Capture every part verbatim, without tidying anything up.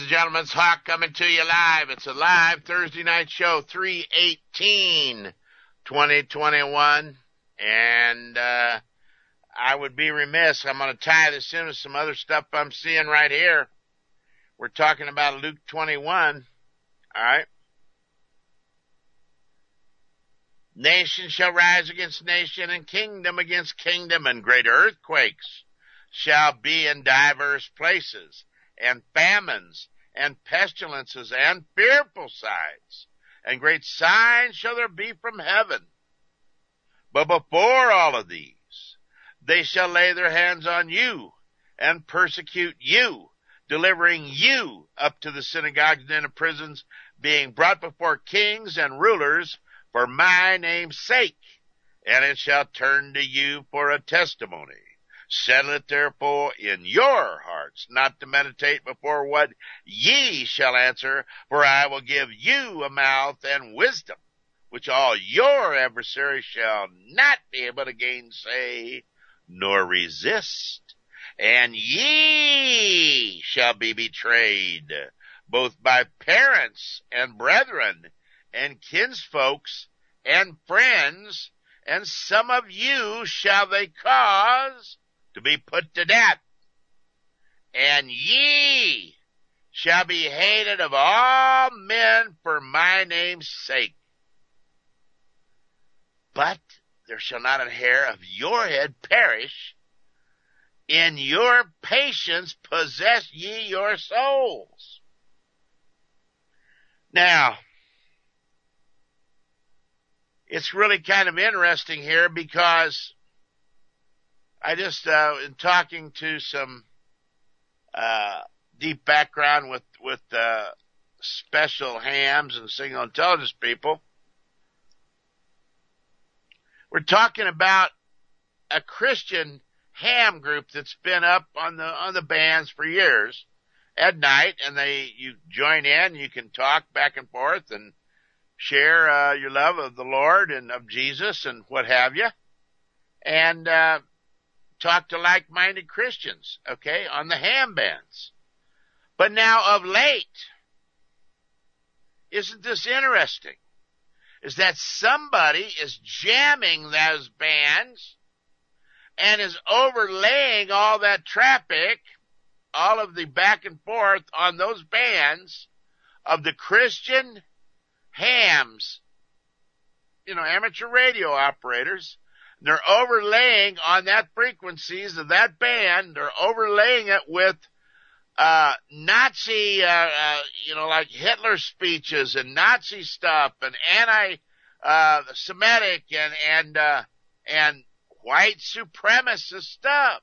and gentlemen, it's Hawk coming to you live. It's a live Thursday night show, three eighteen twenty twenty-one. And uh, I would be remiss. I'm going to tie this in with some other stuff I'm seeing right here. We're talking about Luke twenty-one. All right. Nation shall rise against nation, and kingdom against kingdom, and great earthquakes shall be in divers places, and famines, and pestilences, and fearful signs, and great signs shall there be from heaven. But before all of these, they shall lay their hands on you, and persecute you, delivering you up to the synagogues and into prisons, being brought before kings and rulers for my name's sake, and it shall turn to you for a testimony. Settle it therefore in your hearts, not to meditate before what ye shall answer, for I will give you a mouth and wisdom, which all your adversaries shall not be able to gainsay nor resist. And ye shall be betrayed, both by parents and brethren, and kinsfolks, and friends, and some of you shall they cause to be put to death. And ye shall be hated of all men for my name's sake. But there shall not an hair of your head perish. In your patience possess ye your souls. Now, it's really kind of interesting here because I just, uh, in talking to some, uh, deep background with, with, uh, special hams and signal intelligence people, we're talking about a Christian ham group that's been up on the, on the bands for years at night, and they, you join in, you can talk back and forth and share uh, your love of the Lord and of Jesus and what have you, and uh, talk to like-minded Christians, okay, on the ham bands. But now of late, isn't this interesting, is that somebody is jamming those bands and is overlaying all that traffic, all of the back and forth on those bands of the Christian hams, you know, amateur radio operators. They're overlaying on that frequencies of that band, they're overlaying it with uh Nazi, uh, uh you know, like Hitler speeches and Nazi stuff and anti uh Semitic and and uh and white supremacist stuff,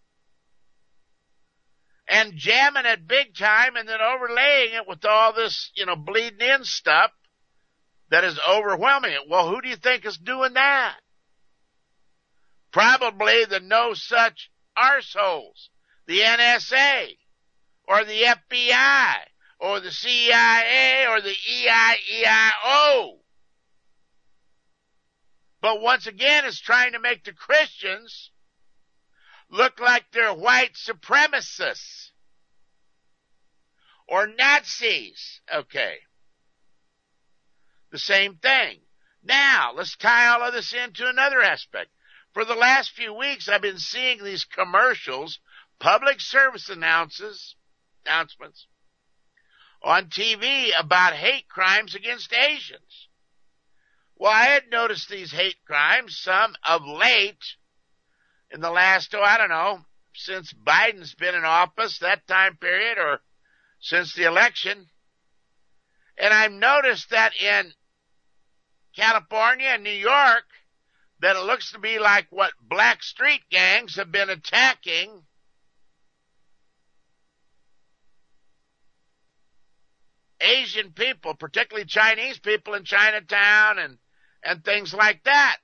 and jamming it big time, and then overlaying it with all this, you know, bleeding in stuff that is overwhelming it. Well, who do you think is doing that? Probably the no such arseholes, the N S A, or the F B I, or the C I A, or the E I E I O. But once again, it's trying to make the Christians look like they're white supremacists or Nazis. Okay. The same thing. Now, let's tie all of this into another aspect. For the last few weeks, I've been seeing these commercials, public service announces, announcements on T V about hate crimes against Asians. Well, I had noticed these hate crimes, some of late, in the last, oh, I don't know, since Biden's been in office, that time period, or since the election. And I've noticed that in California and New York, that it looks to be like what black street gangs have been attacking Asian people, particularly Chinese people in Chinatown and, and things like that.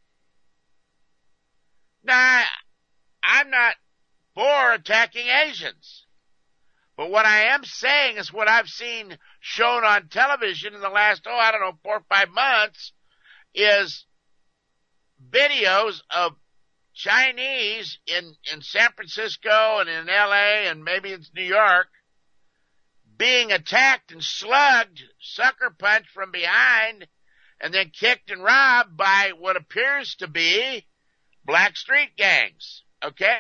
Now, I'm not for attacking Asians. But what I am saying is what I've seen shown on television in the last, oh, I don't know, four or five months, is videos of Chinese in, in San Francisco and in L A and maybe in New York being attacked and slugged, sucker punched from behind, and then kicked and robbed by what appears to be black street gangs. Okay?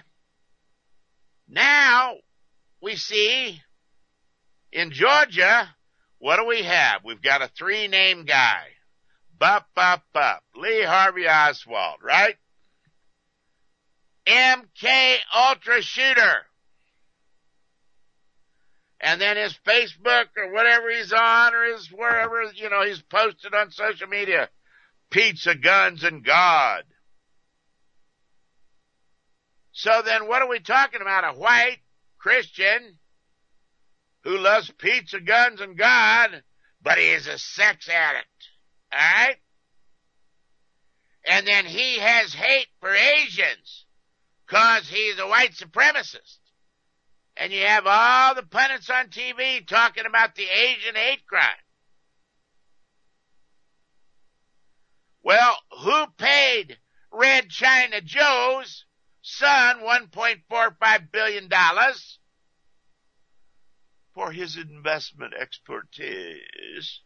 Now, we see in Georgia, what do we have? We've got a three-name guy. Bup, bup, bup. Lee Harvey Oswald, right? M K Ultra shooter. And then his Facebook or whatever he's on or his wherever, you know, he's posted on social media. Pizza, guns, and God. So then what are we talking about? A white Christian who loves pizza, guns, and God, but he is a sex addict. All right? And then he has hate for Asians because he's a white supremacist. And you have all the pundits on T V talking about the Asian hate crime. Well, who paid Red China Joe's son one point four five billion dollars for his investment expertise?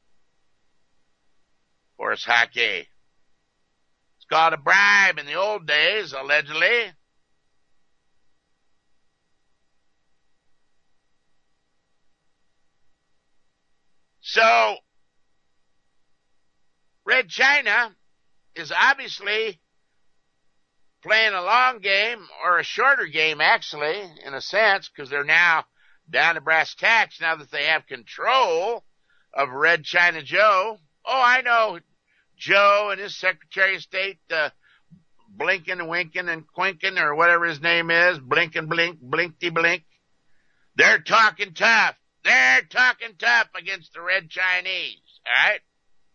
Horse hockey. It's called a bribe in the old days, allegedly. So, Red China is obviously playing a long game, or a shorter game actually, in a sense, because they're now down to brass tacks now that they have control of Red China Joe. Oh, I know Joe and his Secretary of State, uh, Blinken and Winkin and Quinkin, or whatever his name is, Blinkin Blink, Blinkty Blink. They're talking tough. They're talking tough against the Red Chinese, all right?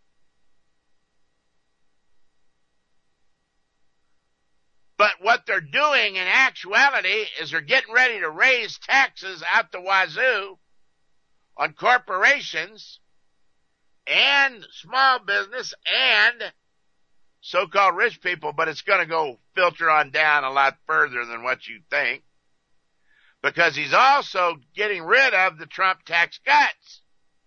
But what they're doing in actuality is they're getting ready to raise taxes out the wazoo on corporations and small business and so-called rich people, but it's going to go filter on down a lot further than what you think, because he's also getting rid of the Trump tax cuts.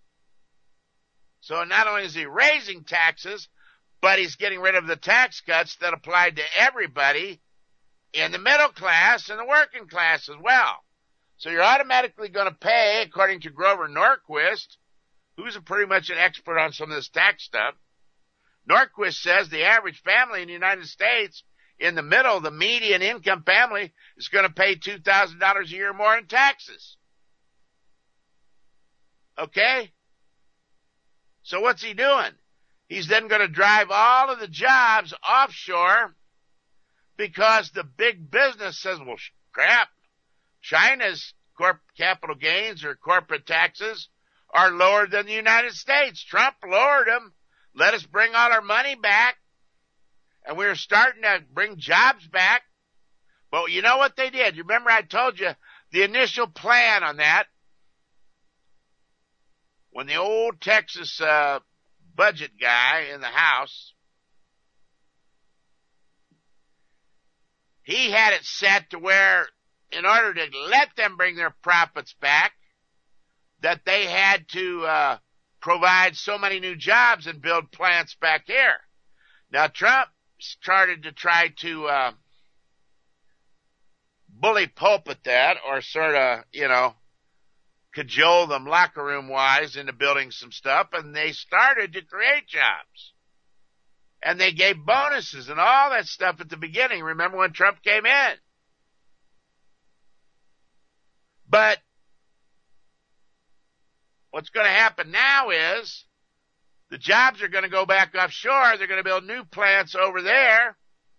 So not only is he raising taxes, but he's getting rid of the tax cuts that applied to everybody in the middle class and the working class as well. So you're automatically going to pay, according to Grover Norquist, who's a pretty much an expert on some of this tax stuff. Norquist says the average family in the United States, in the middle, the median income family, is going to pay two thousand dollars a year more in taxes. Okay? So what's he doing? He's then going to drive all of the jobs offshore because the big business says, well, crap, China's corp- capital gains or corporate taxes are lower than the United States. Trump lowered them. Let us bring all our money back. And we were starting to bring jobs back. But you know what they did? You remember I told you the initial plan on that? When the old Texas uh, budget guy in the House, he had it set to where in order to let them bring their profits back, that they had to uh, provide so many new jobs and build plants back here. Now, Trump started to try to uh, bully pulpit that, or sort of, you know, cajole them locker room wise into building some stuff, and they started to create jobs. And they gave bonuses and all that stuff at the beginning. Remember when Trump came in? But what's going to happen now is the jobs are going to go back offshore. They're going to build new plants over there.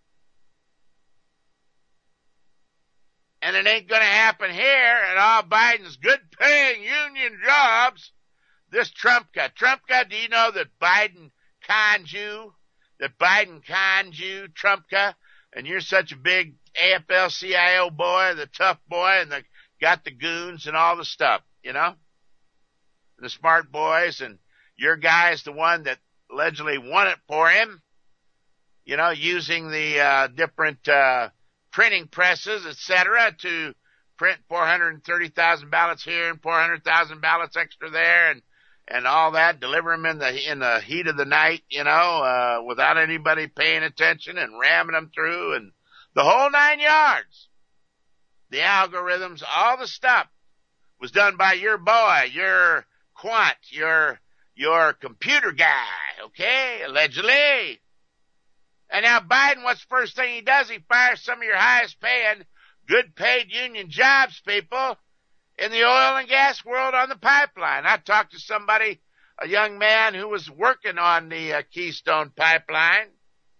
And it ain't going to happen here. And all Biden's good paying union jobs. This Trumpka. Trumpka, do you know that Biden conned you? That Biden conned you, Trumpka? And you're such a big A F L C I O boy, the tough boy, and the got the goons and all the stuff, you know? The smart boys, and your guy is the one that allegedly won it for him, you know, using the uh, different uh, printing presses, et cetera, to print four hundred thirty thousand ballots here and four hundred thousand ballots extra there, and and all that, deliver them in the in the heat of the night, you know, uh, without anybody paying attention, and ramming them through, and the whole nine yards. The algorithms, all the stuff was done by your boy, your quant, your your computer guy, okay, allegedly. And now Biden, what's the first thing he does? He fires some of your highest paying, good paid union jobs people in the oil and gas world on the pipeline. I talked to somebody, a young man who was working on the uh, Keystone Pipeline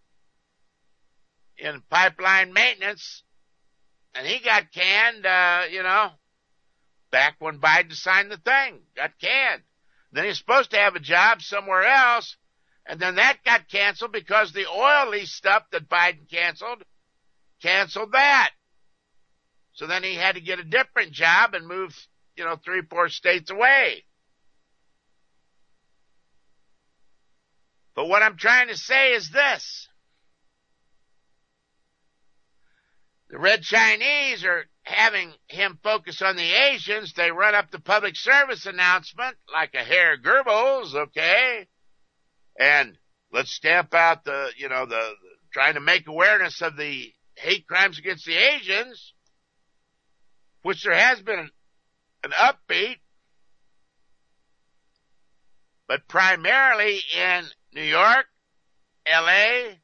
in pipeline maintenance, and he got canned, uh, you know, back when Biden signed the thing, got canned. Then he's supposed to have a job somewhere else, and then that got canceled because the oil lease stuff that Biden canceled, canceled that. So then he had to get a different job and move, you know, three, four states away. But what I'm trying to say is this. The Red Chinese are having him focus on the Asians. They run up the public service announcement like a Herr Goebbels, okay? And let's stamp out the, you know, the, the trying to make awareness of the hate crimes against the Asians, which there has been an, an upbeat, but primarily in New York, L A,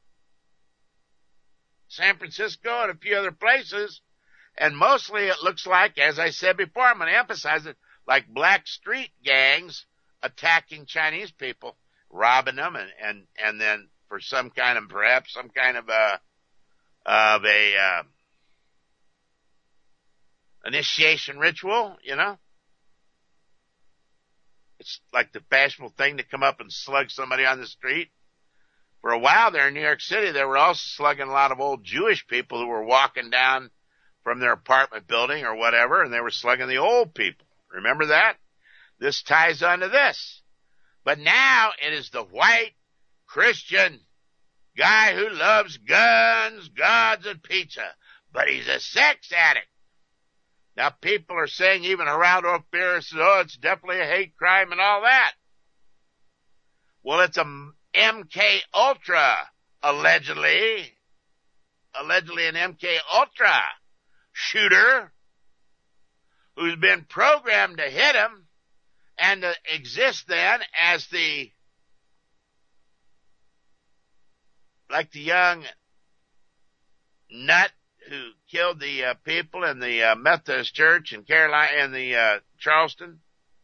San Francisco, and a few other places. And mostly it looks like, as I said before, I'm going to emphasize it, like black street gangs attacking Chinese people, robbing them, and, and, and then for some kind of, perhaps some kind of a, of a, uh, initiation ritual, you know? It's like the fashionable thing to come up and slug somebody on the street. For a while there in New York City, they were also slugging a lot of old Jewish people who were walking down from their apartment building or whatever, and they were slugging the old people. Remember that? This ties onto this. But now it is the white Christian guy who loves guns, gods, and pizza, but he's a sex addict. Now people are saying, even around Oak Beer, says, oh, it's definitely a hate crime and all that. Well, it's a M K Ultra, allegedly, allegedly an M K Ultra shooter who's been programmed to hit him and to exist then as the, like the young nut who killed the uh, people in the uh, Methodist Church in Carolina, in the uh, Charleston.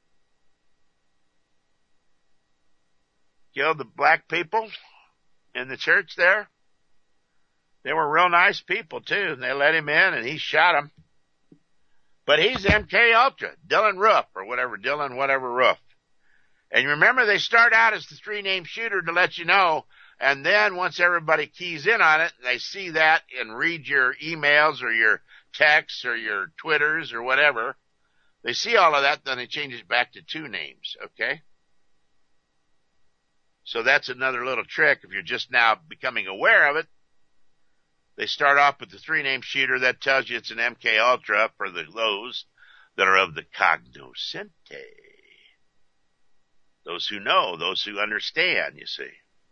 Killed the black people in the church there. They were real nice people too, and they let him in, and he shot them. But he's M K Ultra, Dylan Roof, or whatever, Dylan whatever Roof. And remember, they start out as the three-name shooter to let you know, and then once everybody keys in on it, and they see that and read your emails or your texts or your Twitters or whatever, they see all of that, then they change it back to two names, okay? So that's another little trick. If you're just now becoming aware of it, they start off with the three-name shooter. That tells you it's an M K Ultra for the those that are of the cognoscente. Those who know, those who understand, you see.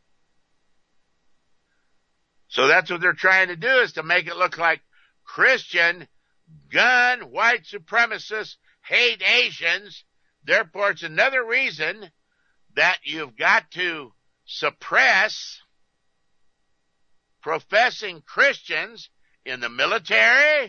So that's what they're trying to do, is to make it look like Christian, gun, white supremacists hate Asians. Therefore, it's another reason that you've got to suppress professing Christians in the military,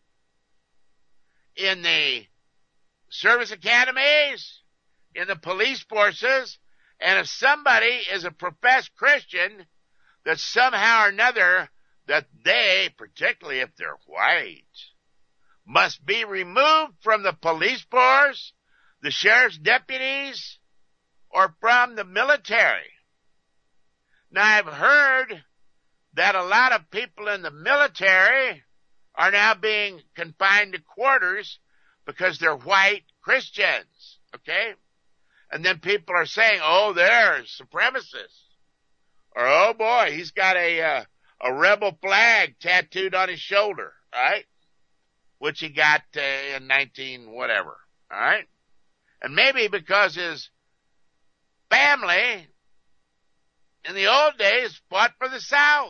in the service academies, in the police forces, and if somebody is a professed Christian, that somehow or another, that they, particularly if they're white, must be removed from the police force, the sheriff's deputies, or from the military. Now, I've heard that a lot of people in the military are now being confined to quarters because they're white Christians, okay? And then people are saying, oh, they're supremacists. Or, oh, boy, he's got a uh, a rebel flag tattooed on his shoulder, right? which he got uh, in nineteen whatever. All right, and maybe because his family in the old days fought for the South.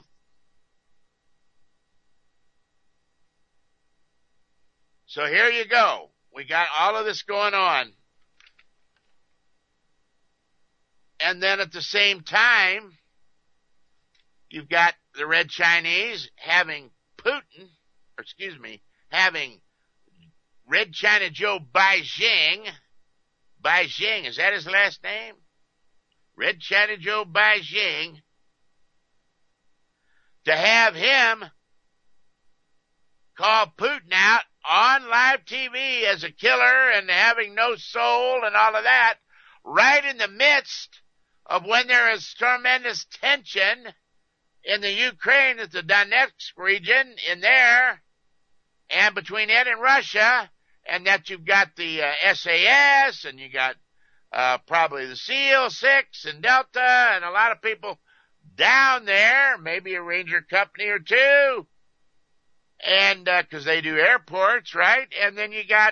So here you go. We got all of this going on. And then at the same time, you've got the Red Chinese having Putin, or excuse me, having Red China Joe Beijing. Beijing, is that his last name? Red China Joe Beijing. To have him call Putin out on live T V as a killer and having no soul and all of that, right in the midst of when there is tremendous tension in the Ukraine, at the Donetsk region, in there, and between it and Russia, and that you've got the uh, S A S, and you got uh, probably the SEAL six and Delta, and a lot of people down there, maybe a Ranger company or two, and because uh, they do airports, right? And then you got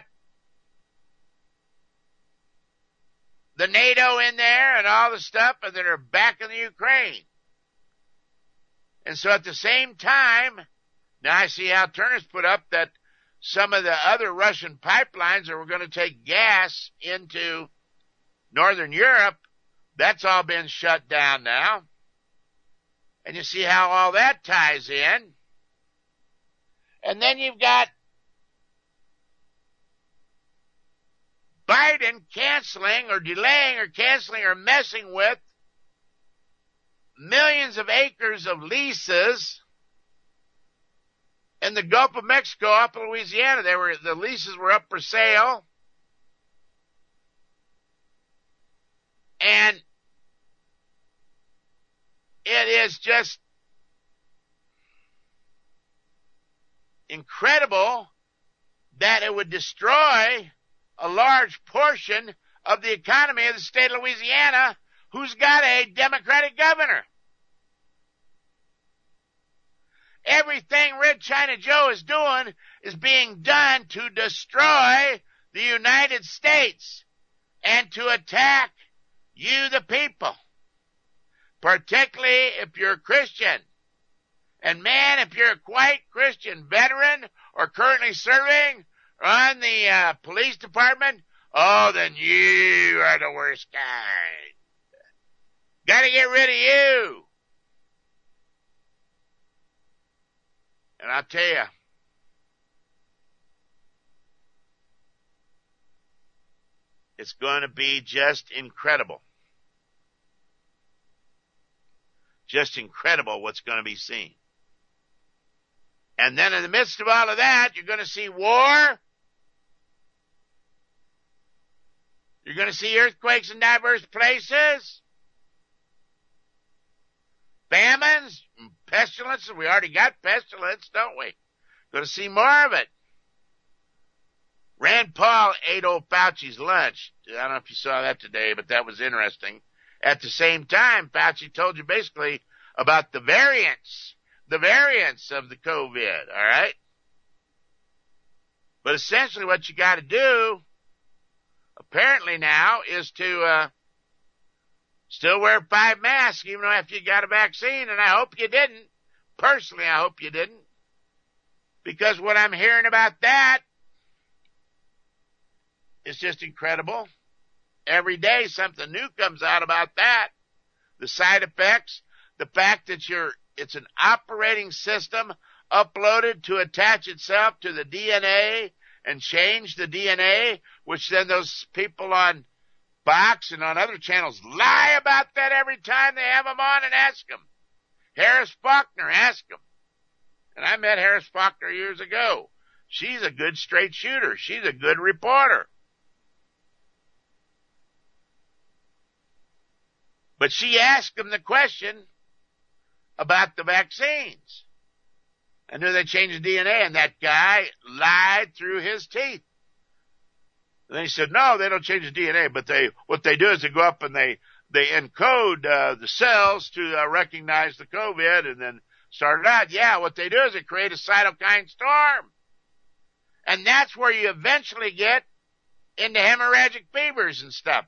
the NATO in there and all the stuff, and that are back in the Ukraine. And so at the same time, now I see how Turner's put up that some of the other Russian pipelines that were going to take gas into Northern Europe, that's all been shut down now. And you see how all that ties in. And then you've got Biden canceling or delaying or canceling or messing with millions of acres of leases in the Gulf of Mexico up in Louisiana. They were, the leases were up for sale. And it is just incredible that it would destroy a large portion of the economy of the state of Louisiana, who's got a Democratic governor. Everything Red China Joe is doing is being done to destroy the United States and to attack you, the people, particularly if you're a Christian. And man, if you're a white Christian veteran or currently serving on the uh, police department, oh, then you are the worst kind. Got to get rid of you. And I'll tell you, it's going to be just incredible. Just incredible what's going to be seen. And then in the midst of all of that, you're going to see war. You're going to see earthquakes in diverse places. Famines, pestilence. We already got pestilence, don't we? Going to see more of it. Rand Paul ate old Fauci's lunch. I don't know if you saw that today, but that was interesting. At the same time, Fauci told you basically about the variants, the variants of the COVID, all right? But essentially what you got to do, apparently now, is to uh, still wear five masks, even though after you got a vaccine, and I hope you didn't. Personally, I hope you didn't. Because what I'm hearing about that is just incredible. Every day something new comes out about that. The side effects, the fact that you're, it's an operating system uploaded to attach itself to the D N A and change the D N A, which then those people on Fox and on other channels lie about that every time they have them on and ask them. Harris Faulkner, ask them. And I met Harris Faulkner years ago. She's a good straight shooter. She's a good reporter. But she asked him the question about the vaccines. And do they change the D N A? And that guy lied through his teeth. And he said, no, they don't change the D N A, but they, what they do is they go up and they, they encode uh, the cells to uh, recognize the COVID and then start it out. Yeah, what they do is they create a cytokine storm. And that's where you eventually get into hemorrhagic fevers and stuff.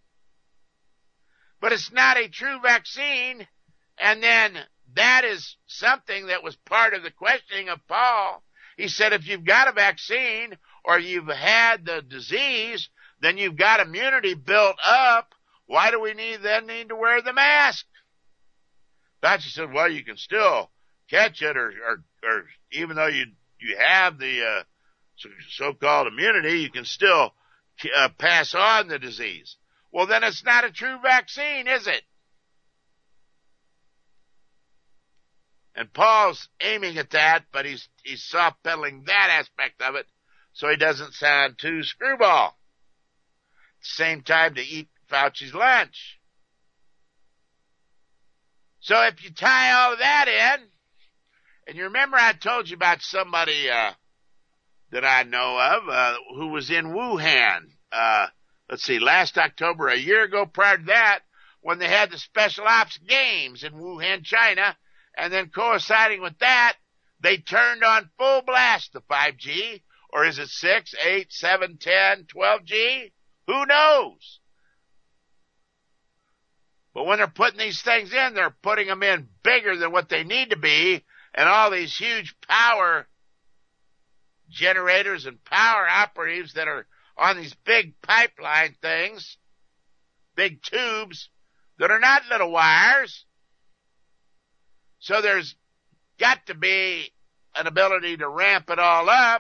But it's not a true vaccine. And then that is something that was part of the questioning of Paul. He said, if you've got a vaccine or you've had the disease, then you've got immunity built up. Why do we need then need to wear the mask? Fauci said, well, you can still catch it, or, or, or even though you, you have the, uh, so, so-called immunity, you can still uh, pass on the disease. Well, then it's not a true vaccine, is it? And Paul's aiming at that, but he's, he's soft pedaling that aspect of it so he doesn't sound too screwball. At the same time to eat Fauci's lunch. So if you tie all of that in, and you remember I told you about somebody uh, that I know of uh, who was in Wuhan, uh, let's see, last October, a year ago prior to that, when they had the Special Ops Games in Wuhan, China, and then coinciding with that, they turned on full blast the five G, or is it six, eight, seven, ten, twelve G? Who knows? But when they're putting these things in, they're putting them in bigger than what they need to be, and all these huge power generators and power operatives that are on these big pipeline things, big tubes that are not little wires. So there's got to be an ability to ramp it all up.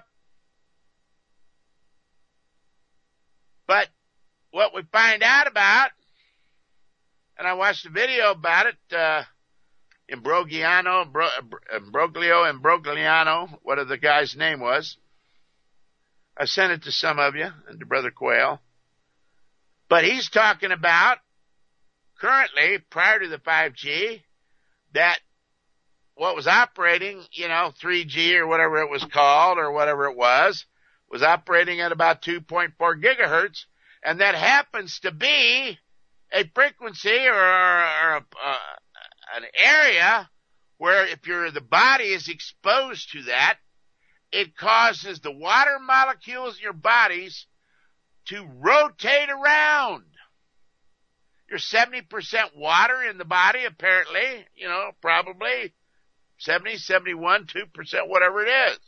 But what we find out about, and I watched a video about it, uh, Imbrogliano, Bro, Imbroglio, Imbrogliano, whatever the guy's name was. I sent it to some of you and to Brother Quayle. But he's talking about currently, prior to the five G, that what was operating, you know, three G or whatever it was called or whatever it was, was operating at about two point four gigahertz. And that happens to be a frequency or, or a, uh, an area where if you're, the body is exposed to that, it causes the water molecules in your bodies to rotate around. You're seventy percent water in the body, apparently, you know, probably seventy, seventy-one, two percent, whatever it is.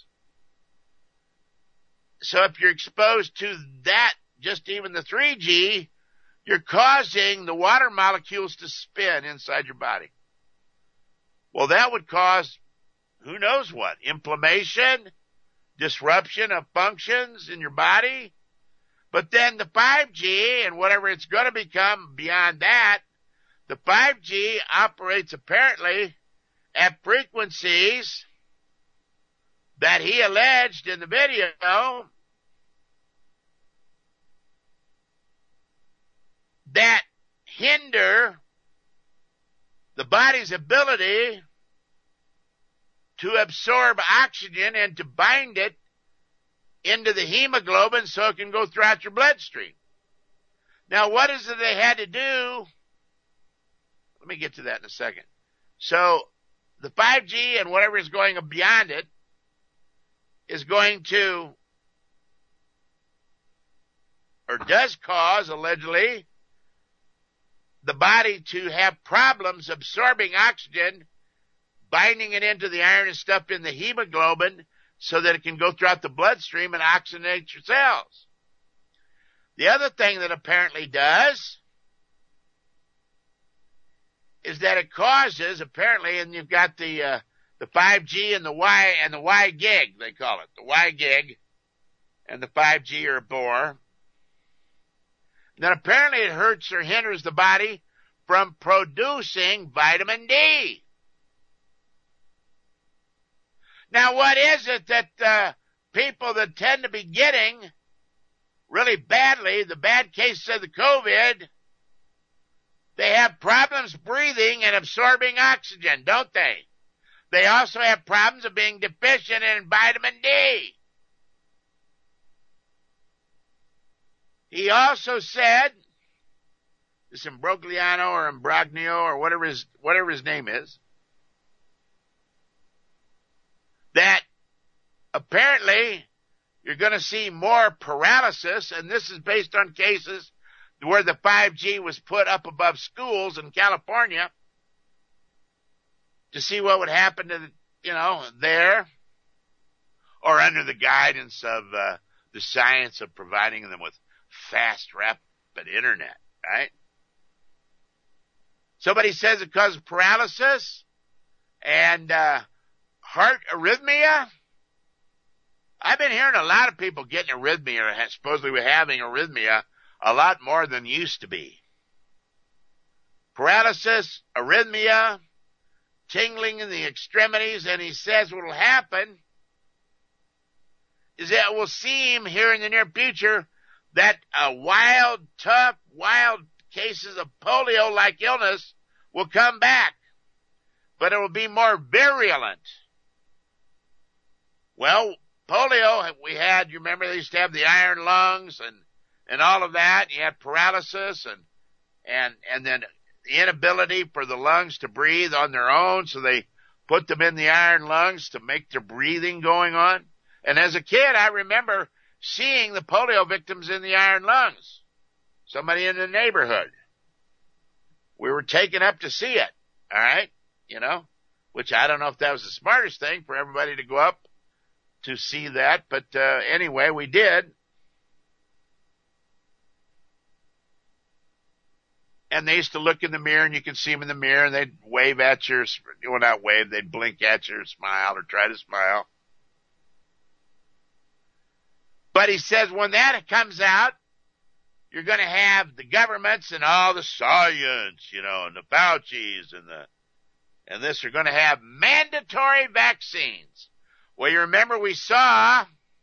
So if you're exposed to that, just even the three G, you're causing the water molecules to spin inside your body. Well, that would cause who knows what, inflammation, disruption of functions in your body. But then the five G and whatever it's going to become beyond that, the five G operates apparently at frequencies that he alleged in the video that hinder the body's ability to absorb oxygen and to bind it into the hemoglobin so it can go throughout your bloodstream. Now, what is it they had to do? Let me get to that in a second. So, the five G and whatever is going beyond it is going to, or does cause, allegedly, the body to have problems absorbing oxygen, binding it into the iron and stuff in the hemoglobin so that it can go throughout the bloodstream and oxygenate your cells. The other thing that apparently does is that it causes, apparently, and you've got the uh, the five G and the Y and the Y gig, they call it. The Y gig and the five G or Bohr. Then apparently it hurts or hinders the body from producing vitamin D. Now, what is it that uh, people that tend to be getting really badly, the bad cases of the COVID, they have problems breathing and absorbing oxygen, don't they? They also have problems of being deficient in vitamin D. He also said, this Imbrogliano or Imbrogno or whatever his, whatever his name is, that apparently you're going to see more paralysis, and this is based on cases where the five G was put up above schools in California to see what would happen to, the, you know, there, or under the guidance of uh, the science of providing them with fast, rapid internet, right? Somebody says it causes paralysis and uh, heart arrhythmia. I've been hearing a lot of people getting arrhythmia, or supposedly having arrhythmia, a lot more than used to be. Paralysis, arrhythmia, tingling in the extremities, and he says what will happen is that it will seem here in the near future that a wild, tough, wild cases of polio-like illness will come back, but it will be more virulent. Well, polio, we had, you remember they used to have the iron lungs and, and all of that. You had paralysis and, and, and then the inability for the lungs to breathe on their own, so they put them in the iron lungs to make their breathing going on. And as a kid, I remember seeing the polio victims in the iron lungs. Somebody in the neighborhood. We were taken up to see it, all right? You know, which I don't know if that was the smartest thing for everybody to go up to see that, but uh, anyway, we did. And they used to look in the mirror, and you could see them in the mirror, and they'd wave at you, well, not wave, they'd blink at you or smile or try to smile. But he says when that comes out, you're going to have the governments and all the science, you know, and the Faucis and the, and this are going to have mandatory vaccines. Well, you remember we saw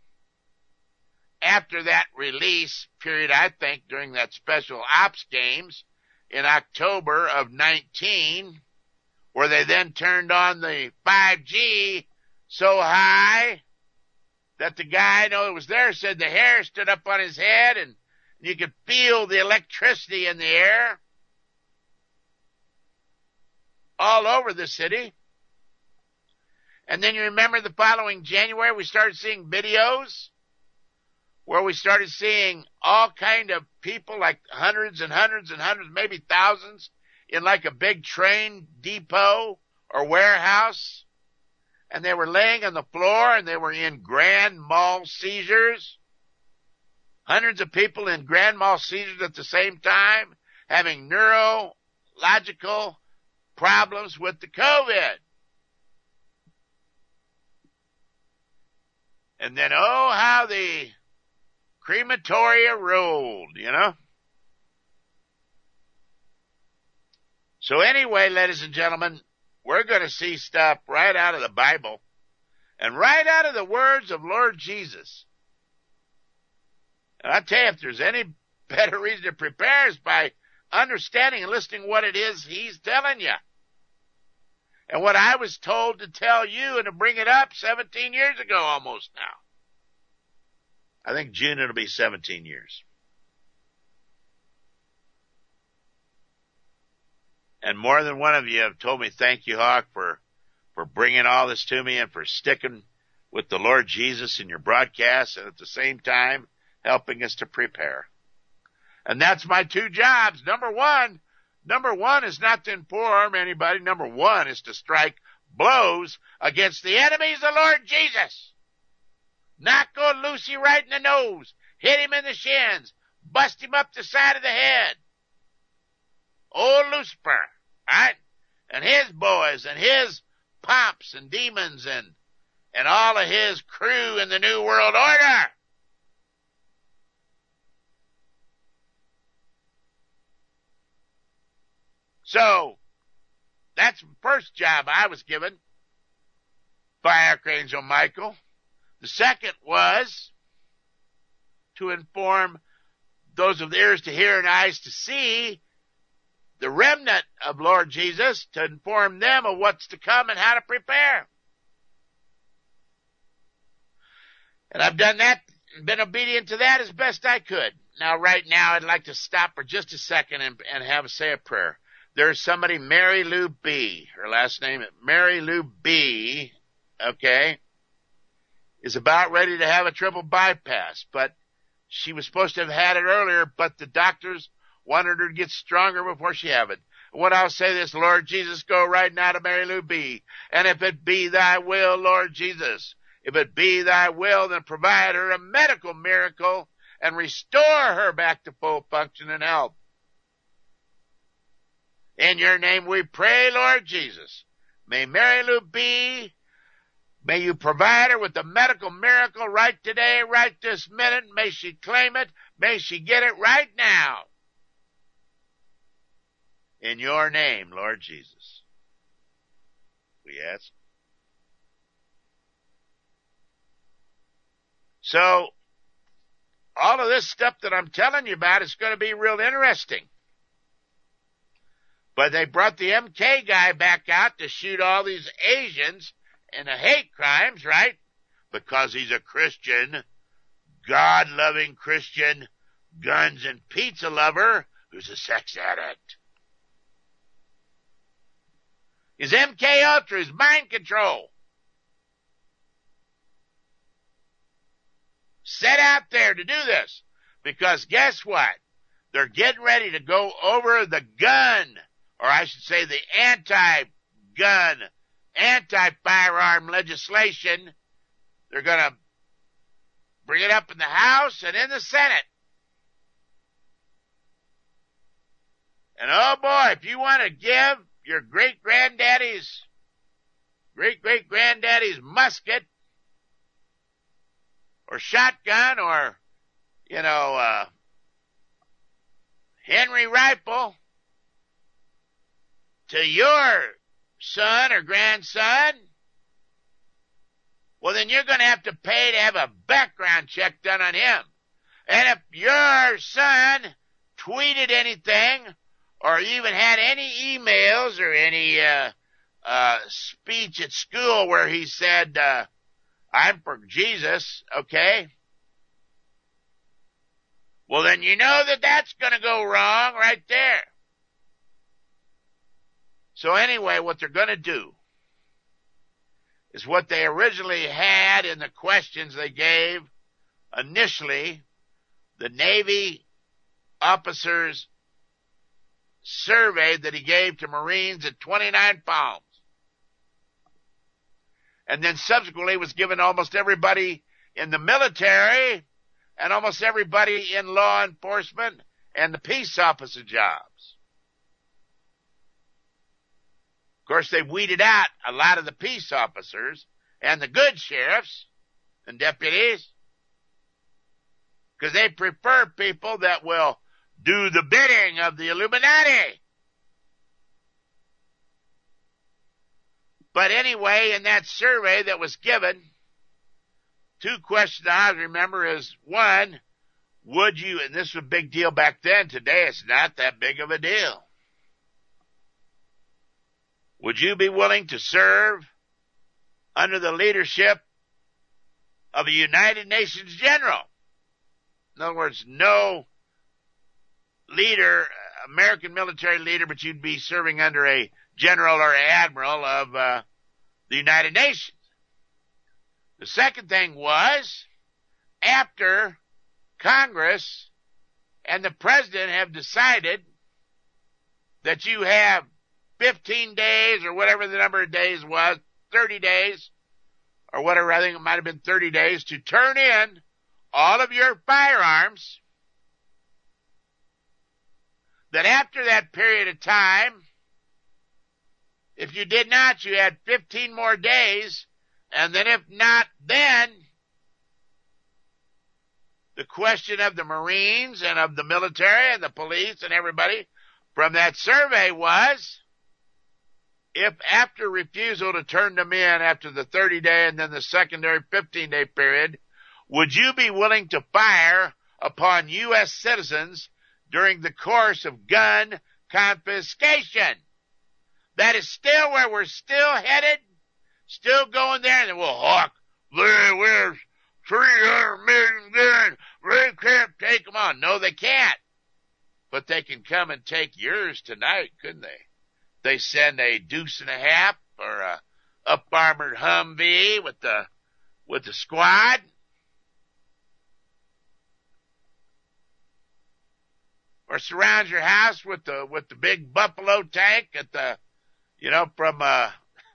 after that release period, I think, during that special ops games in October of nineteen, where they then turned on the five G so high that the guy, I know it was there, said the hair stood up on his head and you could feel the electricity in the air all over the city. And then you remember the following January, we started seeing videos where we started seeing all kind of people, like hundreds and hundreds and hundreds, maybe thousands, in like a big train depot or warehouse. And they were laying on the floor and they were in grand mal seizures. Hundreds of people in grand mal seizures at the same time, having neurological problems with the COVID. And then, oh, how the crematoria rolled, you know? So anyway, ladies and gentlemen, we're going to see stuff right out of the Bible and right out of the words of Lord Jesus. And I tell you, if there's any better reason to prepare is by understanding and listening what it is he's telling you. And what I was told to tell you and to bring it up seventeen years ago almost now. I think June it'll be seventeen years. And more than one of you have told me, thank you, Hawk, for, for bringing all this to me and for sticking with the Lord Jesus in your broadcasts and at the same time helping us to prepare. And that's my two jobs. Number one, number one is not to inform anybody. Number one is to strike blows against the enemies of the Lord Jesus. Knock old Lucy right in the nose. Hit him in the shins. Bust him up the side of the head. Old Lucifer, right? And his boys and his pomps and demons and, and all of his crew in the New World Order. So, that's the first job I was given by Archangel Michael. The second was to inform those with ears to hear and eyes to see, the remnant of Lord Jesus, to inform them of what's to come and how to prepare. And I've done that and been obedient to that as best I could. Now, right now, I'd like to stop for just a second and, and have a say a prayer. There's somebody, Mary Lou B. Her last name is Mary Lou B. Okay. is about ready to have a triple bypass, but she was supposed to have had it earlier, but the doctors wanted her to get stronger before she have it. What I'll say this, Lord Jesus, go right now to Mary Lou B. And if it be thy will, Lord Jesus, if it be thy will, then provide her a medical miracle and restore her back to full function and health. In your name we pray, Lord Jesus. May Mary Lou B., may you provide her with the medical miracle right today, right this minute. May she claim it. May she get it right now. In your name, Lord Jesus, we ask. So, all of this stuff that I'm telling you about is going to be real interesting. But they brought the M K guy back out to shoot all these Asians in the hate crimes, right? Because he's a Christian, God-loving Christian, guns and pizza lover who's a sex addict. His M K Ultra is mind control. Set out there to do this. Because guess what? They're getting ready to go over the gun, or I should say the anti-gun, anti-firearm legislation. They're going to bring it up in the House and in the Senate. And oh boy, if you want to give your great-granddaddy's, great-great-granddaddy's musket or shotgun or, you know, uh, Henry rifle to your son or grandson, well, then you're going to have to pay to have a background check done on him. And if your son tweeted anything or even had any emails or any uh, uh, speech at school where he said, uh, I'm for Jesus, okay? Well, then you know that that's going to go wrong right there. So anyway, what they're going to do is what they originally had in the questions they gave initially, the Navy officers survey that he gave to Marines at twenty-nine Palms. And then subsequently was given to almost everybody in the military and almost everybody in law enforcement and the peace officer jobs. Of course, they weeded out a lot of the peace officers and the good sheriffs and deputies because they prefer people that will do the bidding of the Illuminati. But anyway, in that survey that was given, two questions I remember is, one, would you, and this was a big deal back then, today it's not that big of a deal. Would you be willing to serve under the leadership of a United Nations general? In other words, no leader, American military leader, but you'd be serving under a general or admiral of uh, the United Nations. The second thing was, after Congress and the president have decided that you have fifteen days or whatever the number of days was, thirty days or whatever, I think it might have been thirty days, to turn in all of your firearms, that after that period of time, if you did not, you had fifteen more days, and then if not, then the question of the Marines and of the military and the police and everybody from that survey was, if after refusal to turn them in after the thirty day and then the secondary fifteen day period, would you be willing to fire upon U S citizens during the course of gun confiscation? That is still where we're still headed, still going there, and then we'll hawk, there, where's three hundred million guns, they can't take them on. No, they can't. But they can come and take yours tonight, couldn't they? They send a deuce and a half or a up-armored Humvee with the with the squad. Or surround your house with the with the big buffalo tank at the, you know, from uh,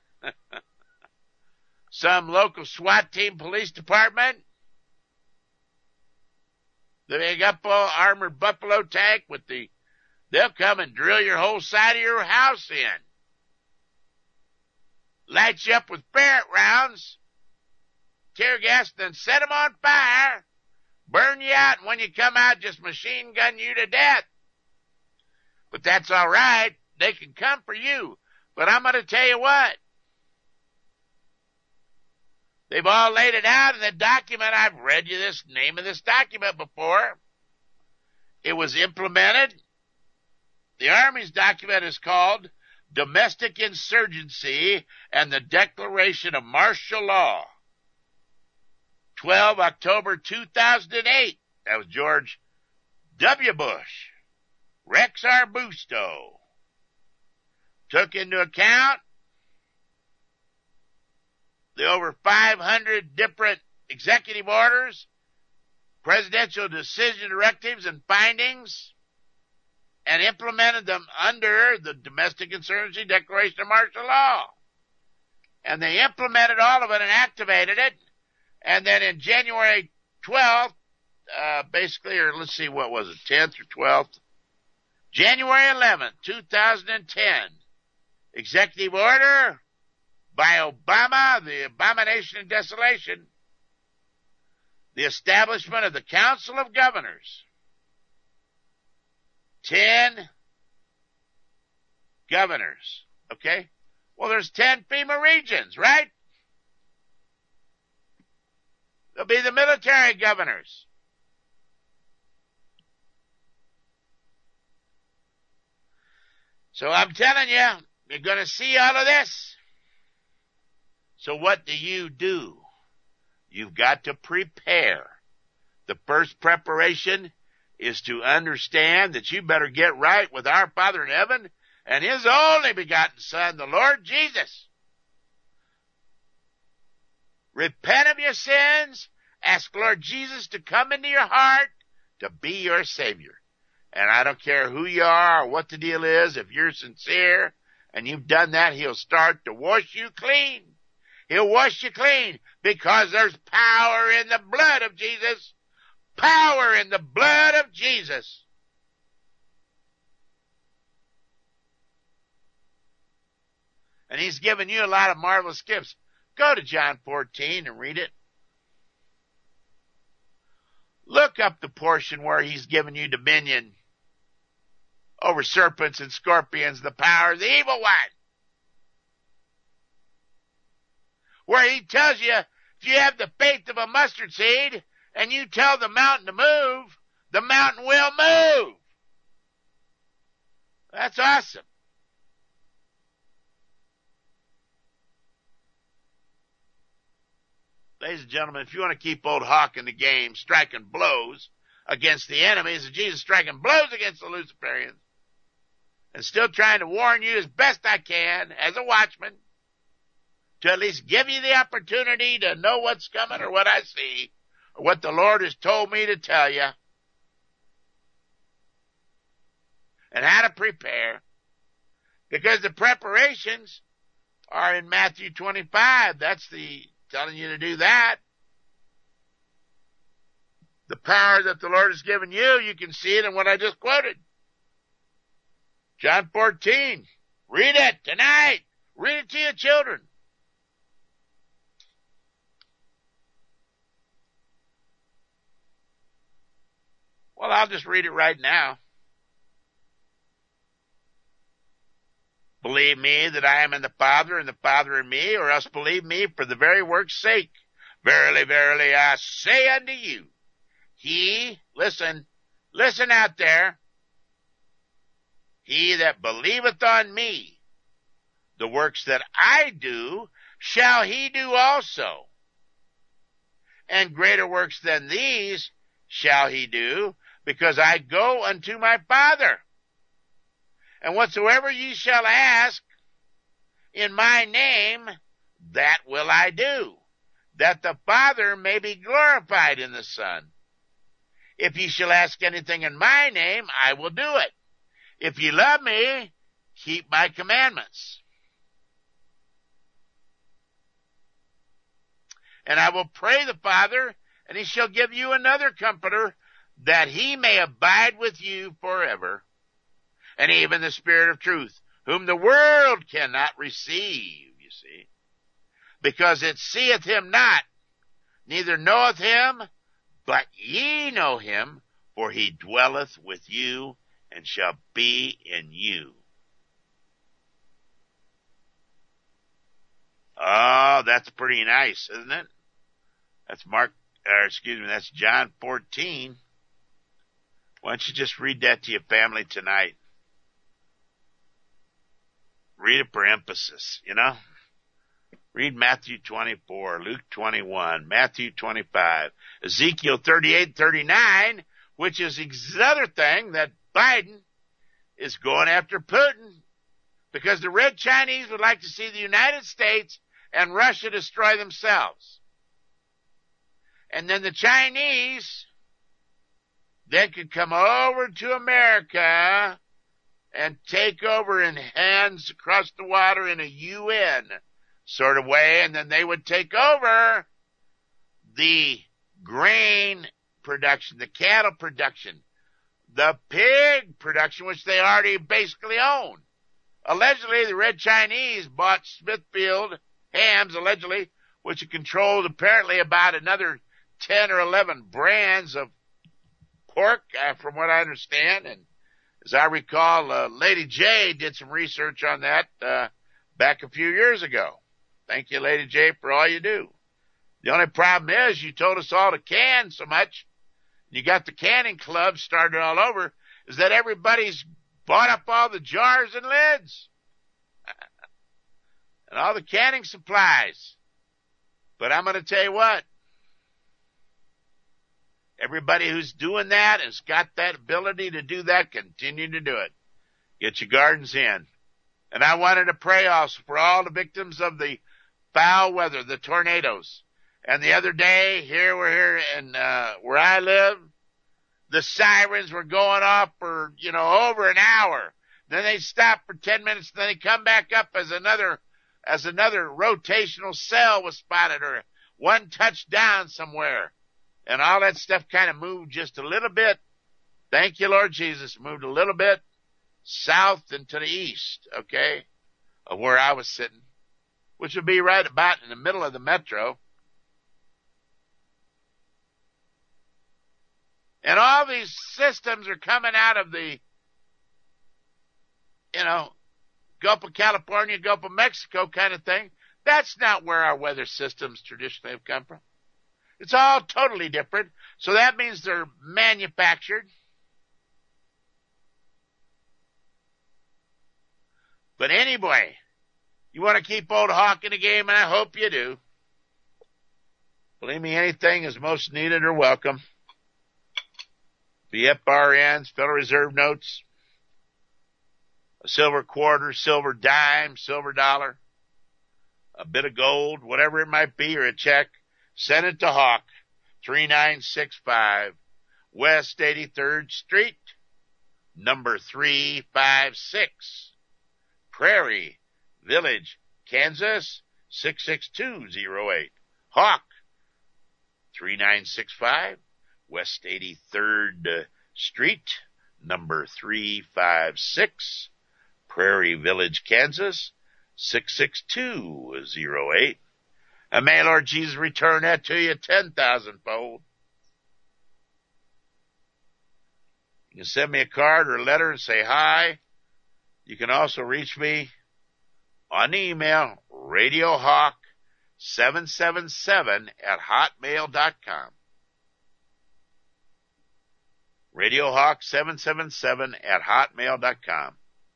some local SWAT team police department. The big up armored buffalo tank with the, they'll come and drill your whole side of your house in. Light you up with ferret rounds, tear gas, then set them on fire. Burn you out, and when you come out, just machine gun you to death. But that's all right. They can come for you. But I'm going to tell you what. They've all laid it out in the document. I've read you this name of this document before. It was implemented. The Army's document is called Domestic Insurgency and the Declaration of Martial Law. twelve October two thousand eight. That was George W. Bush. Rex Arbusto. Took into account the over five hundred different executive orders, presidential decision directives, and findings, and implemented them under the Domestic Insurgency Declaration of Martial Law. And they implemented all of it and activated it. And then in January twelfth, uh, basically, or let's see, what was it, tenth or twelfth? January eleventh, two thousand ten, executive order by Obama, the abomination and desolation, the establishment of the Council of Governors. Ten governors, okay? Well, there's ten FEMA regions, right? They'll be the military governors. So I'm telling you, you're going to see all of this. So what do you do? You've got to prepare. The first preparation is to understand that you better get right with our Father in heaven and his only begotten Son, the Lord Jesus. Repent of your sins. Ask Lord Jesus to come into your heart to be your Savior. And I don't care who you are or what the deal is. If you're sincere and you've done that, he'll start to wash you clean. He'll wash you clean because there's power in the blood of Jesus. Power in the blood of Jesus. And he's given you a lot of marvelous gifts. Go to John fourteen and read it. Look up the portion where he's given you dominion over serpents and scorpions, the power of the evil one. Where he tells you, if you have the faith of a mustard seed and you tell the mountain to move, the mountain will move. That's awesome. Ladies and gentlemen, if you want to keep old Hawk in the game, striking blows against the enemies of Jesus, striking blows against the Luciferians, and still trying to warn you as best I can as a watchman, to at least give you the opportunity to know what's coming or what I see, or what the Lord has told me to tell you, and how to prepare, because the preparations are in Matthew twenty-five. That's the telling you to do that. The power that the Lord has given you, you can see it in what I just quoted. John fourteen. Read it tonight. Read it to your children. Well, I'll just read it right now. Believe me that I am in the Father, and the Father in me, or else believe me for the very work's sake. Verily, verily, I say unto you, he, listen, listen out there, he that believeth on me, the works that I do, shall he do also. And greater works than these shall he do, because I go unto my Father. And whatsoever ye shall ask in my name, that will I do, that the Father may be glorified in the Son. If ye shall ask anything in my name, I will do it. If ye love me, keep my commandments. And I will pray the Father, and he shall give you another comforter, that he may abide with you forever. And even the Spirit of truth, whom the world cannot receive, you see, because it seeth him not, neither knoweth him, but ye know him, for he dwelleth with you and shall be in you. Oh, that's pretty nice, isn't it? That's Mark, or excuse me, that's John fourteen. Why don't you just read that to your family tonight? Read it for emphasis, you know? Read Matthew twenty-four, Luke twenty-one, Matthew twenty-five, Ezekiel thirty-eight, thirty-nine, which is another thing that Biden is going after Putin, because the Red Chinese would like to see the United States and Russia destroy themselves. And then the Chinese then could come over to America and take over in hands across the water in a U N sort of way, and then they would take over the grain production, the cattle production, the pig production, which they already basically own. Allegedly, the Red Chinese bought Smithfield Hams, allegedly, which controlled apparently about another ten or eleven brands of pork, uh, from what I understand. And as I recall, uh, Lady J did some research on that uh, back a few years ago. Thank you, Lady J, for all you do. The only problem is you told us all to can so much. You got the canning club started all over, is that everybody's bought up all the jars and lids and all the canning supplies. But I'm going to tell you what, everybody who's doing that has got that ability to do that, continue to do it. Get your gardens in. And I wanted to pray also for all the victims of the foul weather, the tornadoes. And the other day, here we're here in uh, where I live, the sirens were going off for, you know, over an hour. Then they stop for ten minutes, then they come back up as another as another rotational cell was spotted, or one touchdown somewhere. And all that stuff kind of moved just a little bit. Thank you, Lord Jesus. Moved a little bit south and to the east, okay, of where I was sitting, which would be right about in the middle of the metro. And all these systems are coming out of the, you know, Gulf of California, Gulf of Mexico kind of thing. That's not where our weather systems traditionally have come from. It's all totally different. So that means they're manufactured. But anyway, you want to keep old Hawk in the game, and I hope you do. Believe me, anything is most needed or welcome. The F R Ns, Federal Reserve notes, a silver quarter, silver dime, silver dollar, a bit of gold, whatever it might be, or a check. Send it to Hawk, three nine six five, West eighty-third Street, number three five six, Prairie Village, Kansas, six six two zero eight. Hawk, three nine six five, West eighty-third Street, number three five six, Prairie Village, Kansas, six six two zero eight. And may Lord Jesus return that to you ten thousand fold. You can send me a card or a letter and say hi. You can also reach me on email, radiohawk seven seven seven at hotmail dot com. radiohawk seven seven seven at hotmail dot com.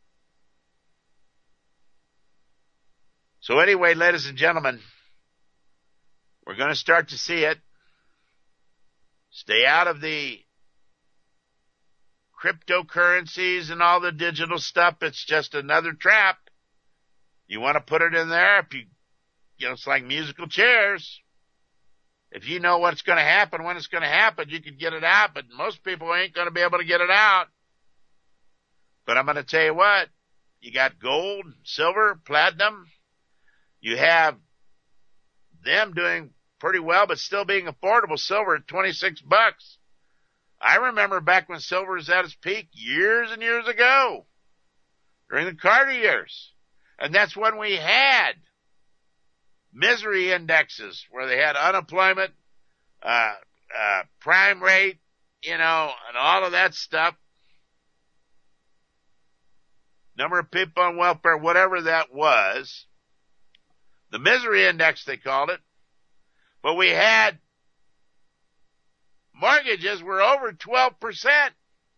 So anyway, ladies and gentlemen, we're going to start to see it. Stay out of the cryptocurrencies and all the digital stuff. It's just another trap. You want to put it in there, if you, you know, it's like musical chairs. If you know what's going to happen, when it's going to happen, you can get it out, but most people ain't going to be able to get it out. But I'm going to tell you what, you got gold, silver, platinum. You have them doing pretty well, but still being affordable. Silver at twenty-six bucks. I remember back when silver was at its peak years and years ago, during the Carter years. And that's when we had misery indexes where they had unemployment, uh, uh, prime rate, you know, and all of that stuff. Number of people on welfare, whatever that was. The misery index, they called it. But we had mortgages were over twelve percent.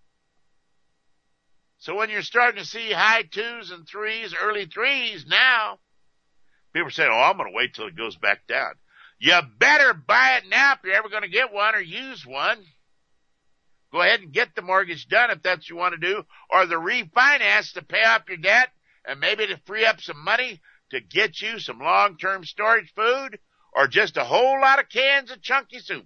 So when you're starting to see high twos and threes, early threes now, people are saying, oh, I'm going to wait till it goes back down. You better buy it now if you're ever going to get one or use one. Go ahead and get the mortgage done if that's what you want to do, or the refinance to pay off your debt and maybe to free up some money to get you some long-term storage food or just a whole lot of cans of chunky soup.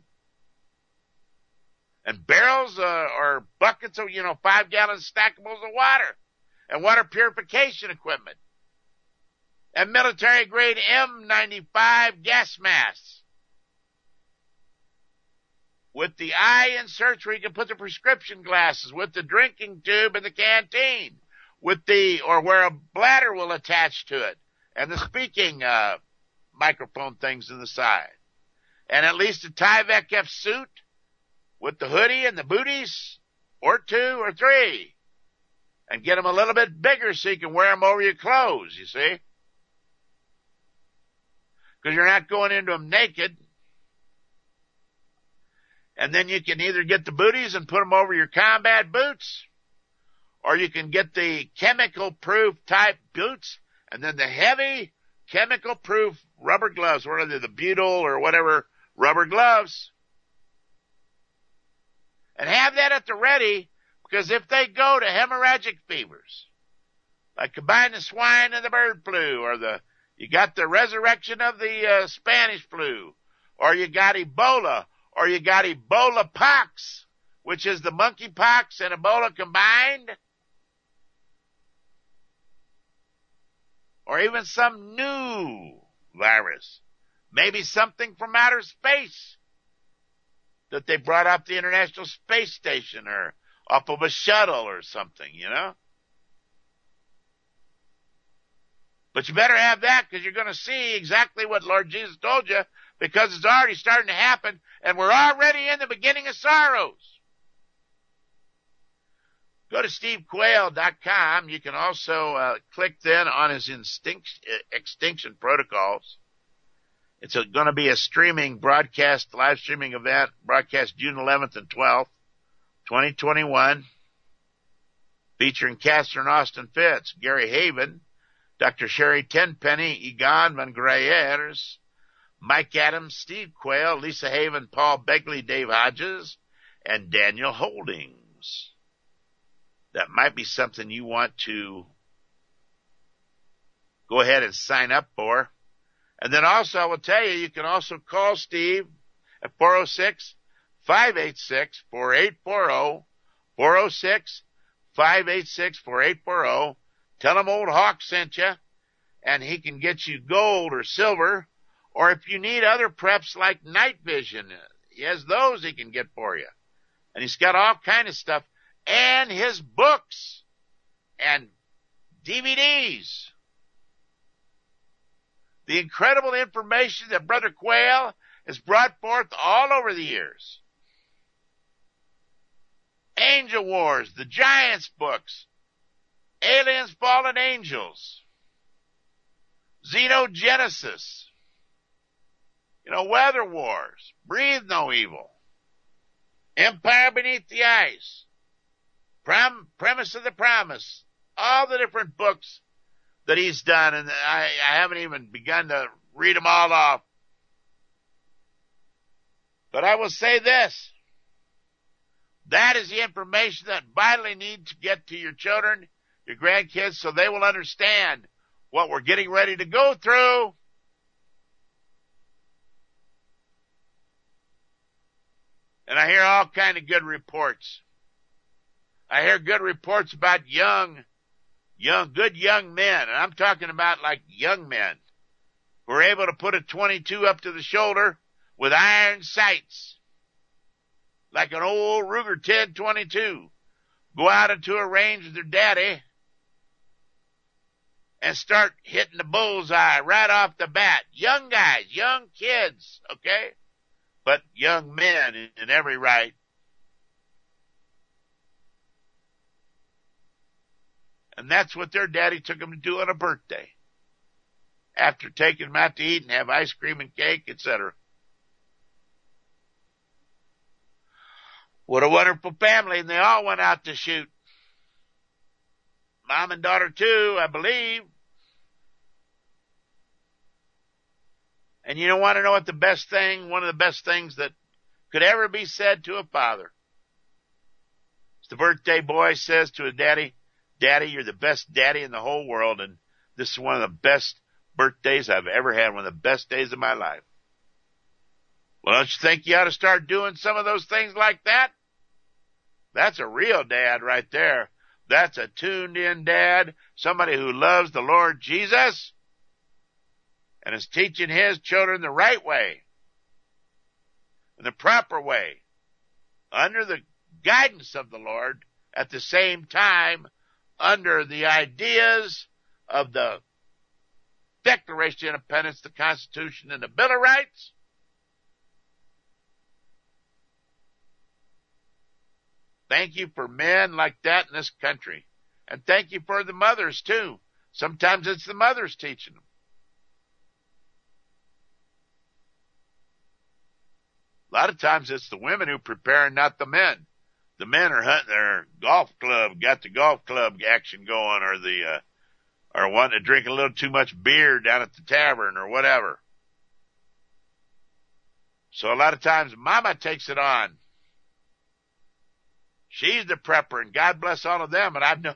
And barrels uh, or buckets of, you know, five-gallon stackables of water and water purification equipment and military-grade M ninety-five gas masks with the eye inserts where you can put the prescription glasses, with the drinking tube in the canteen, with the, or where a bladder will attach to it, and the speaking uh, microphone things in the side. And at least a Tyvek F suit with the hoodie and the booties, or two or three, and get them a little bit bigger so you can wear them over your clothes, you see? Because you're not going into them naked. And then you can either get the booties and put them over your combat boots, or you can get the chemical-proof type boots, and then the heavy chemical-proof rubber gloves, what are they, the butyl or whatever rubber gloves. And have that at the ready, because if they go to hemorrhagic fevers, like combine the swine and the bird flu, or the, you got the resurrection of the uh, Spanish flu, or you got Ebola, or you got Ebola pox, which is the monkey pox and Ebola combined, or even some new virus, maybe something from outer space that they brought off the International Space Station or off of a shuttle or something, you know? But you better have that, because you're going to see exactly what Lord Jesus told you, because it's already starting to happen, and we're already in the beginning of sorrows. Go to steve quayle dot com. You can also uh, click then on his instinct, extinction protocols. It's going to be a streaming broadcast, live streaming event, broadcast June eleventh and twelfth, twenty twenty-one, featuring Catherine Austin Fitz, Gary Haven, Doctor Sherry Tenpenny, Egon Van Greyers, Mike Adams, Steve Quayle, Lisa Haven, Paul Begley, Dave Hodges, and Daniel Holdings. That might be something you want to go ahead and sign up for. And then also, I will tell you, you can also call Steve at four oh six, five eight six, four eight four oh, four oh six, five eight six, four eight four oh. Tell him Old Hawk sent you, and he can get you gold or silver, or if you need other preps like night vision, he has those he can get for you. And he's got all kind of stuff, and his books and D V Ds. The incredible information that Brother Quayle has brought forth all over the years. Angel Wars, the Giants books, Aliens, Fallen Angels, Xenogenesis, you know, Weather Wars, Breathe No Evil, Empire Beneath the Ice, Prom- Premise of the Promise, all the different books that he's done, and I, I haven't even begun to read them all off. But I will say this. That is the information that vitally need to get to your children, your grandkids, so they will understand what we're getting ready to go through. And I hear all kind of good reports. I hear good reports about young, young, good young men. And I'm talking about like young men who are able to put a twenty-two up to the shoulder with iron sights, like an old Ruger ten twenty-two. Go out into a range with their daddy and start hitting the bullseye right off the bat. Young guys, young kids, okay? But young men in every right. And that's what their daddy took them to do on a birthday. After taking them out to eat and have ice cream and cake, et cetera. What a wonderful family, and they all went out to shoot. Mom and daughter too, I believe. And you don't want to know what the best thing, one of the best things that could ever be said to a father. It's the birthday boy says to his daddy, Daddy, you're the best daddy in the whole world, and this is one of the best birthdays I've ever had, one of the best days of my life. Well, don't you think you ought to start doing some of those things like that? That's a real dad right there. That's a tuned-in dad, somebody who loves the Lord Jesus and is teaching his children the right way, in the proper way, under the guidance of the Lord, at the same time, under the ideas of the Declaration of Independence, the Constitution, and the Bill of Rights. Thank you for men like that in this country. And thank you for the mothers, too. Sometimes it's the mothers teaching them. A lot of times it's the women who prepare and not the men. The men are hunting their golf club, got the golf club action going, or the, uh, or wanting to drink a little too much beer down at the tavern or whatever. So a lot of times mama takes it on. She's the prepper, and God bless all of them. And I've no,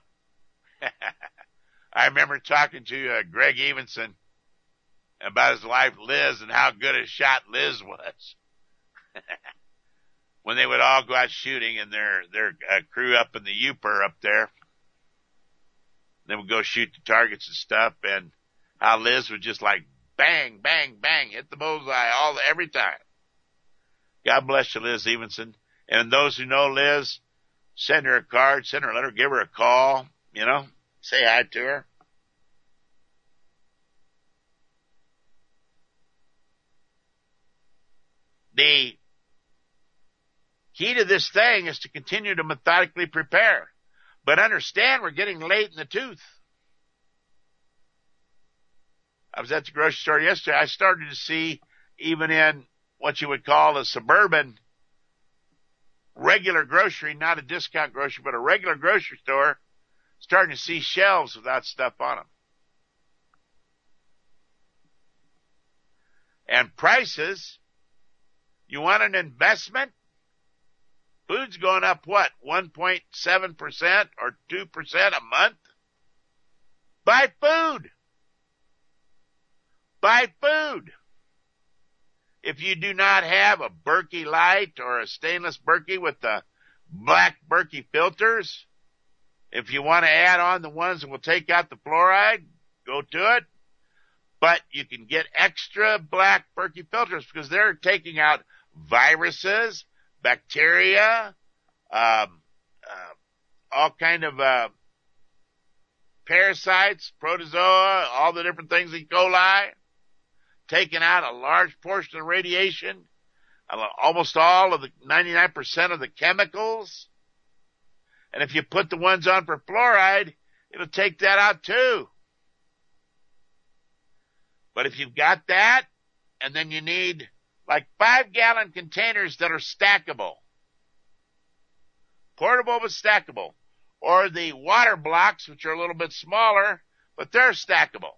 I remember talking to uh, Greg Evenson about his wife Liz and how good a shot Liz was. When they would all go out shooting and their their uh, crew up in the Uper up there, they would go shoot the targets and stuff, and how Liz would just like bang, bang, bang, hit the bullseye all every time. God bless you, Liz Evenson. And those who know Liz, send her a card, send her a letter, give her a call, you know, say hi to her. The key to this thing is to continue to methodically prepare. But understand we're getting late in the tooth. I was at the grocery store yesterday. I started to see, even in what you would call a suburban regular grocery, not a discount grocery, but a regular grocery store, starting to see shelves without stuff on them. And prices, you want an investment? Food's going up, what, one point seven percent or two percent a month? Buy food. Buy food. If you do not have a Berkey Light or a stainless Berkey with the black Berkey filters, if you want to add on the ones that will take out the fluoride, go to it. But you can get extra black Berkey filters because they're taking out viruses, bacteria, um, uh, all kind of uh, parasites, protozoa, all the different things, E. coli, taking out a large portion of radiation, almost all of the ninety-nine percent of the chemicals. And if you put the ones on for fluoride, it'll take that out too. But if you've got that, and then you need like five gallon containers that are stackable, portable but stackable, or the water blocks, which are a little bit smaller, but they're stackable.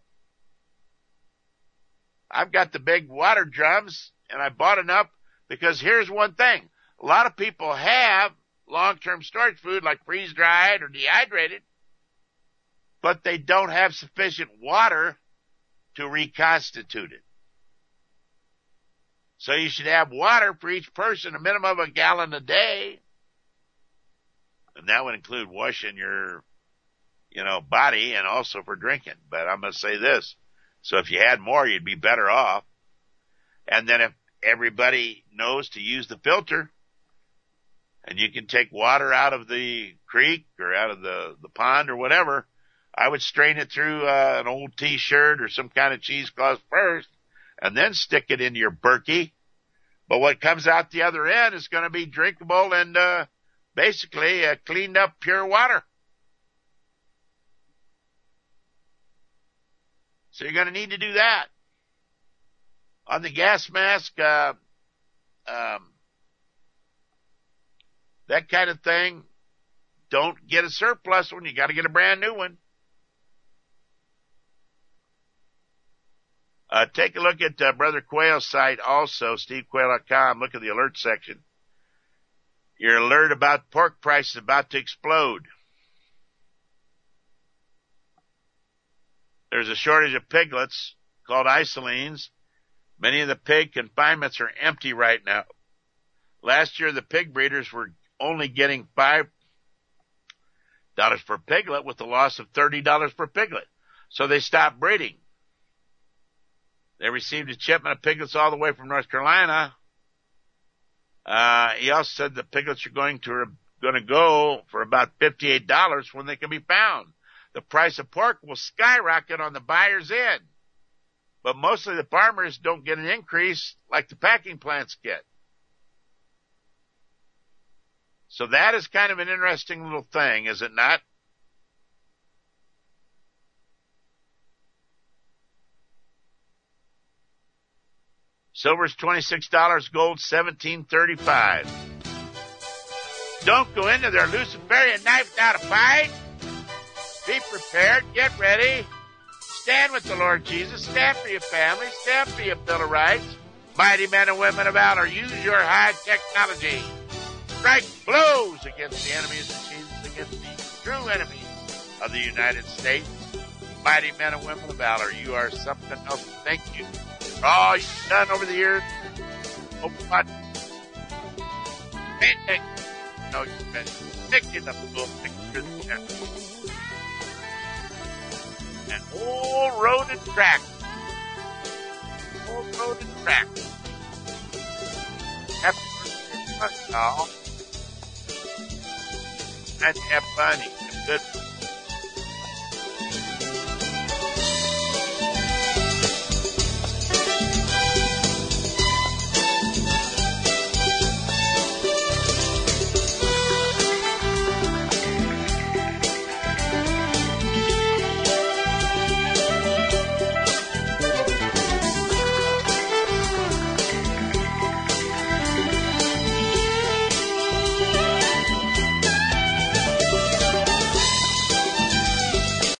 I've got the big water drums, and I bought enough because here's one thing. A lot of people have long-term storage food like freeze-dried or dehydrated, but they don't have sufficient water to reconstitute it. So you should have water for each person, a minimum of a gallon a day. And that would include washing your, you know, body and also for drinking. But I'm going to say this. So if you had more, you'd be better off. And then if everybody knows to use the filter, and you can take water out of the creek or out of the, the pond or whatever, I would strain it through uh, an old T-shirt or some kind of cheesecloth first, and then stick it into your Berkey. But what comes out the other end is going to be drinkable and uh, basically uh, cleaned up pure water. So you're going to need to do that. On the gas mask, uh, um, that kind of thing, don't get a surplus one. You got to get a brand new one. Uh, take a look at uh, Brother Quayle's site also, steve quayle dot com. Look at the alert section. Your alert about pork prices about to explode. There's a shortage of piglets called isolines. Many of the pig confinements are empty right now. Last year, the pig breeders were only getting five dollars per piglet with a loss of thirty dollars per piglet. So they stopped breeding. They received a shipment of piglets all the way from North Carolina. Uh, he also said the piglets are going to, going to go for about fifty-eight dollars when they can be found. The price of pork will skyrocket on the buyer's end. But mostly the farmers don't get an increase like the packing plants get. So that is kind of an interesting little thing, is it not? Silver's twenty-six dollars, gold seventeen thirty-five. Don't go into their Luciferian knife without a fight. Be prepared. Get ready. Stand with the Lord Jesus. Stand for your family. Stand for your Bill of Rights. Mighty men and women of valor, use your high technology. Strike blows against the enemies of Jesus, against the true enemies of the United States. Mighty men and women of valor, you are something else. Thank you for all you've done over the years. Oh, what? No, you've been picking up little pictures. An old road and track. Old road and track. Happy birthday, y'all. And have fun. Good.